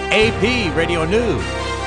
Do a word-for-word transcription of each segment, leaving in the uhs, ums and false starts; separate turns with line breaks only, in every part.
A P Radio News.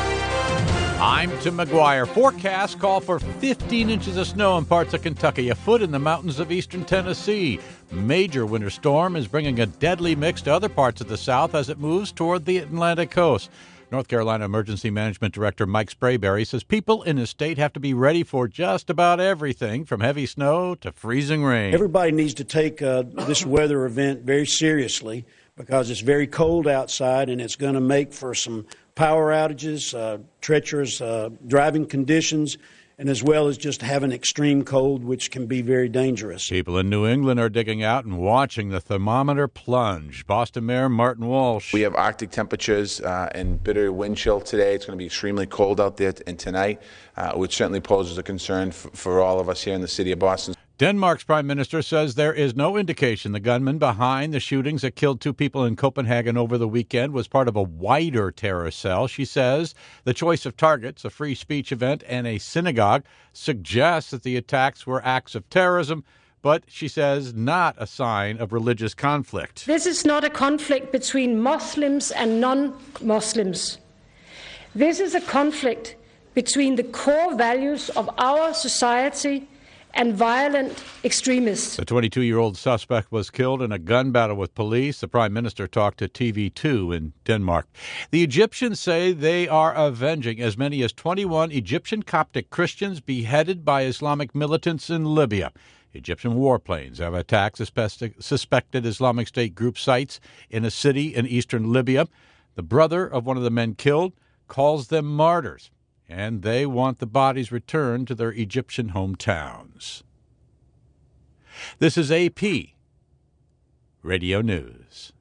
I'm Tim McGuire. Forecasts call for fifteen inches of snow in parts of Kentucky, a foot in the mountains of eastern Tennessee. Major winter storm is bringing a deadly mix to other parts of the South as it moves toward the Atlantic coast. North Carolina Emergency Management Director Mike Sprayberry says people in his state have to be ready for just about everything, from heavy snow to freezing rain.
Everybody needs to take uh, this weather event very seriously because it's very cold outside and it's going to make for some power outages, uh, treacherous uh, driving conditions, and as well as just having extreme cold, which can be very dangerous.
People in New England are digging out and watching the thermometer plunge. Boston Mayor Martin Walsh.
We have Arctic temperatures uh, and bitter wind chill today. It's going to be extremely cold out there, and tonight, uh, which certainly poses a concern f- for all of us here in the city of Boston.
Denmark's prime minister says there is no indication the gunman behind the shootings that killed two people in Copenhagen over the weekend was part of a wider terror cell. She says the choice of targets, a free speech event, and a synagogue suggests that the attacks were acts of terrorism, but she says not a sign of religious conflict.
This is not a conflict between Muslims and non-Muslims. This is a conflict between the core values of our society and violent extremists.
The twenty-two-year-old suspect was killed in a gun battle with police. The prime minister talked to T V two in Denmark. The Egyptians say they are avenging as many as twenty-one Egyptian Coptic Christians beheaded by Islamic militants in Libya. Egyptian warplanes have attacked suspected Islamic State group sites in a city in eastern Libya. The brother of one of the men killed calls them martyrs, and they want the bodies returned to their Egyptian hometowns. This is A P Radio News.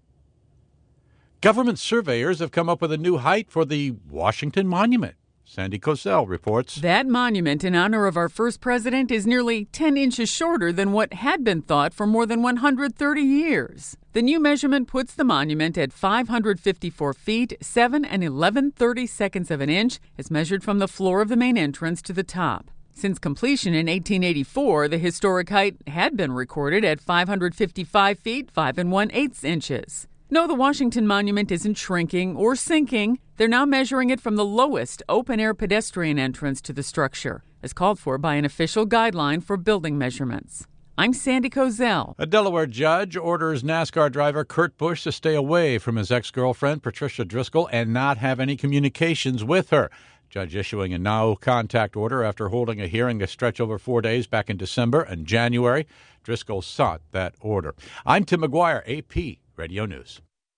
Government surveyors have come up with a new height for the Washington Monument. Sandy Kozel reports.
That monument in honor of our first president is nearly ten inches shorter than what had been thought for more than one hundred thirty years. The new measurement puts the monument at five hundred fifty-four feet, seven and eleven thirty-seconds of an inch, as measured from the floor of the main entrance to the top. Since completion in eighteen eighty-four, the historic height had been recorded at five hundred fifty-five feet, five and one-eighths inches. No, the Washington Monument isn't shrinking or sinking. They're now measuring it from the lowest open-air pedestrian entrance to the structure, as called for by an official guideline for building measurements. I'm Sandy Kozel.
A Delaware judge orders NASCAR driver Kurt Busch to stay away from his ex-girlfriend, Patricia Driscoll, and not have any communications with her. Judge issuing a no-contact order after holding a hearing to stretch over four days back in December and January. Driscoll sought that order. I'm Tim McGuire, A P Radio News.